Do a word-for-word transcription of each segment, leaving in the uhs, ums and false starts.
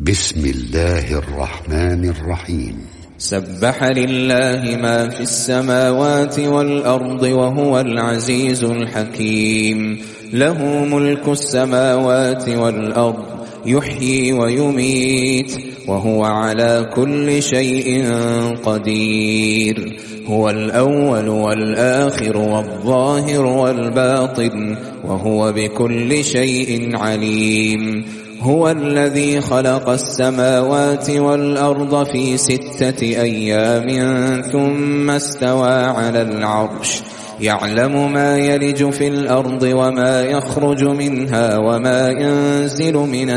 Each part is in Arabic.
بسم الله الرحمن الرحيم. سبح لله ما في السماوات والأرض وهو العزيز الحكيم. له ملك السماوات والأرض يحيي ويميت وهو على كل شيء قدير. هو الأول والآخر والظاهر والباطن وهو بكل شيء عليم. هو الذي خلق السماوات والأرض في ستة أيام ثم استوى على العرش يعلم ما يلج في الأرض وما يخرج منها وما ينزل من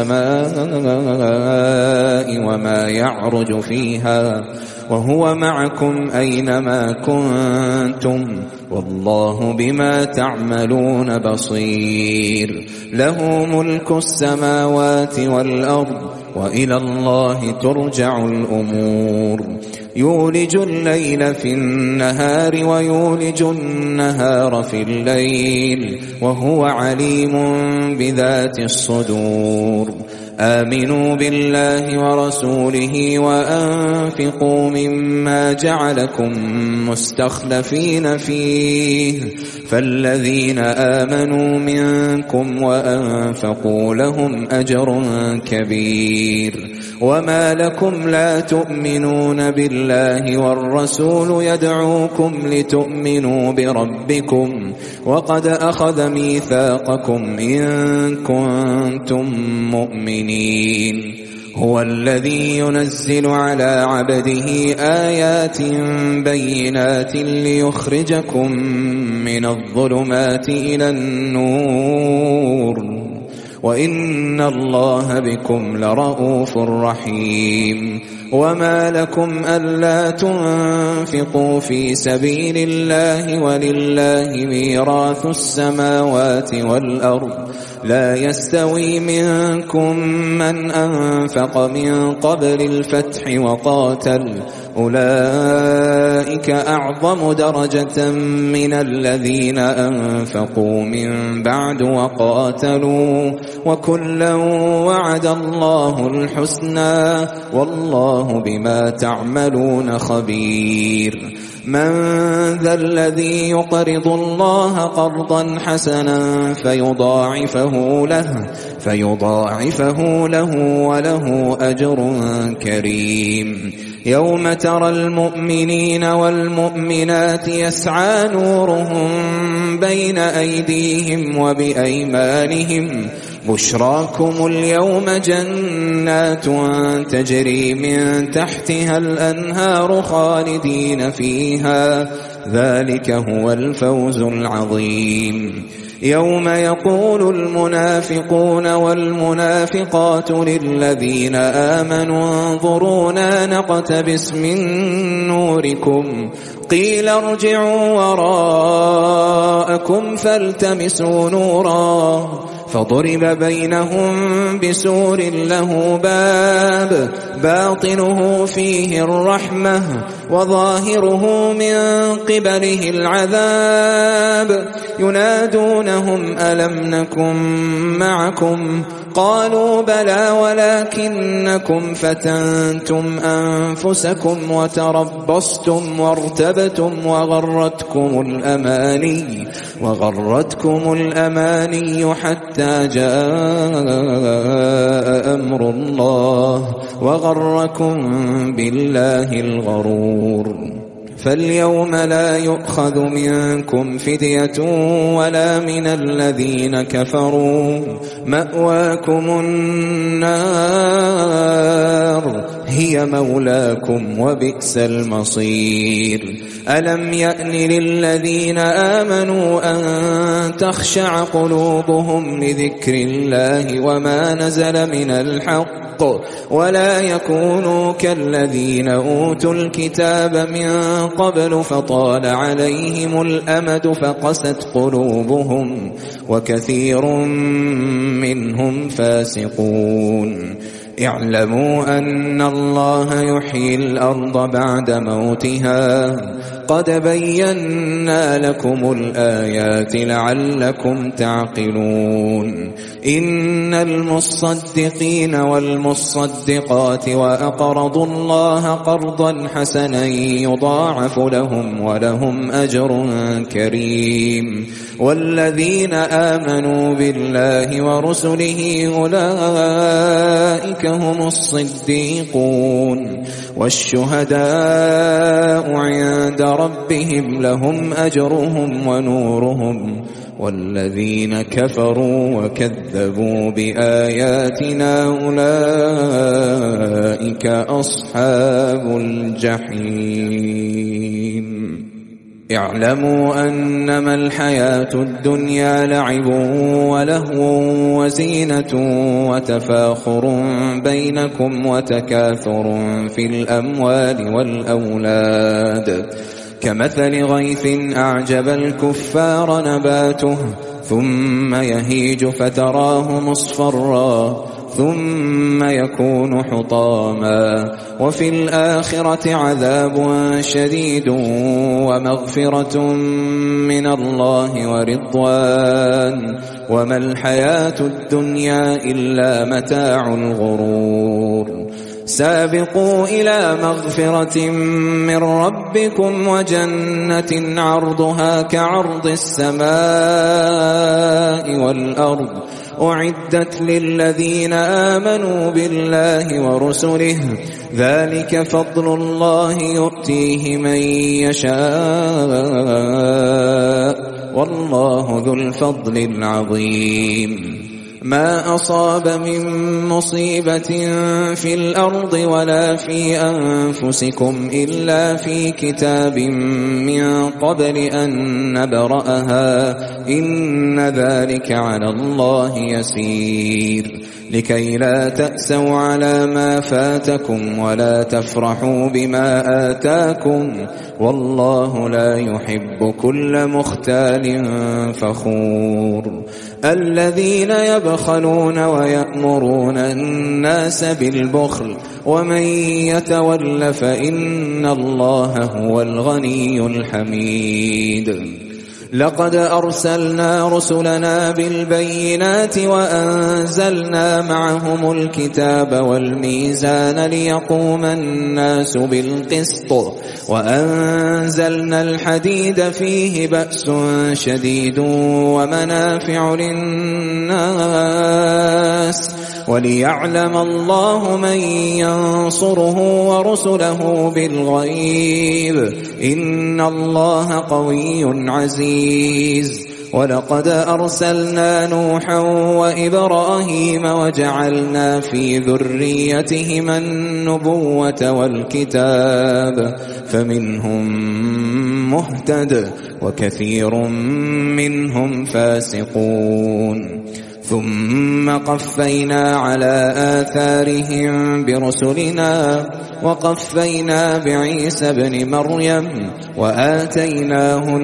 السماء وما يعرج فيها وهو معكم أينما كنتم والله بما تعملون بصير. له ملك السماوات والأرض وإلى الله ترجع الأمور. يولج الليل في النهار ويولج النهار في الليل وهو عليم بذات الصدور. آمنوا بالله ورسوله وأنفقوا مما جعلكم مستخلفين فيه فالذين آمنوا منكم وأنفقوا لهم أجر كبير. وما لكم لا تؤمنون بالله والرسول يدعوكم لتؤمنوا بربكم وقد أخذ ميثاقكم إن كنتم مؤمنين. هو الذي ينزل على عبده آيات بينات ليخرجكم من الظلمات إلى النور وإن الله بكم لرؤوف رحيم. وما لكم ألا تنفقوا في سبيل الله ولله ميراث السماوات والأرض لا يستوي منكم من أنفق من قبل الفتح وقاتل أولئك أعظم درجة من الذين أنفقوا من بعد وقاتلوا وكلا وعد الله الحسنى والله بما تعملون خبير. من ذا الذي يقرض الله قرضا حسنا فيضاعفه له فيضاعفه له وله أجر كريم. يوم ترى المؤمنين والمؤمنات يسعى نورهم بين أيديهم وبأيمانهم بشراكم اليوم جنات تجري من تحتها الأنهار خالدين فيها ذلك هو الفوز العظيم. يوم يقول المنافقون والمنافقات للذين آمنوا انظرونا نقتبس من نوركم قيل ارجعوا وراءكم فالتمسوا نورا فضرب بينهم بسور له باب باطنه فيه الرحمة وظاهره من قبله العذاب ينادونهم ألم نكن معكم قالوا بلى ولكنكم فتنتم أنفسكم وتربصتم وارتبتم وغرتكم الأماني وغرتكم الأماني حتى جاء أمر الله وغركم بالله الغرور. فاليوم لا يؤخذ منكم فدية ولا من الذين كفروا مأواكم النار هي مولاكم وبئس المصير. ألم يأن للذين آمنوا أن تخشع قلوبهم لذكر الله وما نزل من الحق ولا يكونوا كالذين أوتوا الكتاب من قبل فطال عليهم الأمد فقست قلوبهم وكثير منهم فاسقون. اعلموا أن الله يحيي الأرض بعد موتها قد بينا لكم الآيات لعلكم تعقلون إن المصدقين والمصدقات وأقرضوا الله قرضا حسنا يضاعف لهم ولهم أجر كريم والذين آمنوا بالله ورسله أولئك هم الصديقون والشهداء عند ربهم لهم أجرهم ونورهم والذين كفروا وكذبوا بآياتنا أولئك أصحاب الجحيم اعلموا أنما الحياة الدنيا لعب ولهو وزينة وتفاخر بينكم وتكاثر في الأموال والأولاد كمثل غيث أعجب الكفار نباته ثم يهيج فتراه مصفرا ثم يكون حطاما وفي الآخرة عذاب شديد ومغفرة من الله ورضوان وما الحياة الدنيا إلا متاع الغرور سابقوا إلى مغفرة من ربكم وجنة عرضها كعرض السماء والأرض أعدت للذين آمنوا بالله ورسله ذلك فضل الله يؤتيه من يشاء والله ذو الفضل العظيم ما أصاب من مصيبة في الأرض ولا في أنفسكم إلا في كتاب من قبل أن نبرأها إن ذلك على الله يسير لكي لا تأسوا على ما فاتكم ولا تفرحوا بما آتاكم والله لا يحب كل مختال فخور الذين يبخلون ويأمرون الناس بالبخل ومن يتول فإن الله هو الغني الحميد لقد أرسلنا رسلنا بالبينات وأنزلنا معهم الكتاب والميزان ليقوم الناس بالقسط وأنزلنا الحديد فيه بأس شديد ومنافع للناس وليعلم الله من ينصره ورسله بالغيب إن الله قوي عزيز ولقد أرسلنا نوحا وإبراهيم وجعلنا في ذريتهما النبوة والكتاب فمنهم مهتد وكثير منهم فاسقون ثم قفينا على آثارهم برسلنا وقفينا بعيسى ابن مريم وآتيناه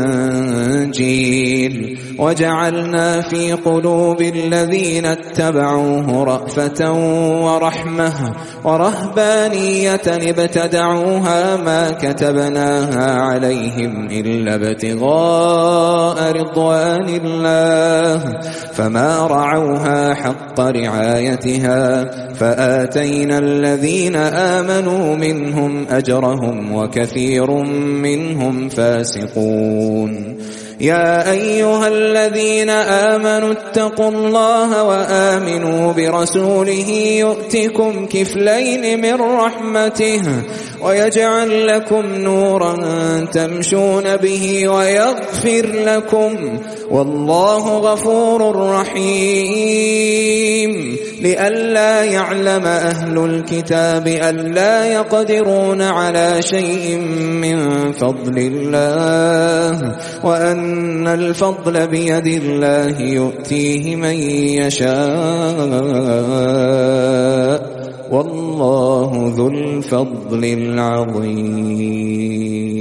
الإنجيل وجعلنا في قلوب الذين اتبعوه رأفة ورحمة ورهبانية ابتدعوها ما كتبناها عليهم إلا ابتغاء رضوان الله فما رعوها حق رعايتها فآتينا الذين آمنوا منهم أجرهم وكثير منهم فاسقون يا أيها الذين آمنوا اتقوا الله وآمنوا برسوله يؤتكم كفلين من رحمته ويجعل لكم نورا تمشون به ويغفر لكم والله غفور رحيم لئلا يعلم أهل الكتاب ألا يقدرون على شيء من فضل الله وأن الفضل بيد الله يؤتيه من يشاء والله ذو الفضل العظيم.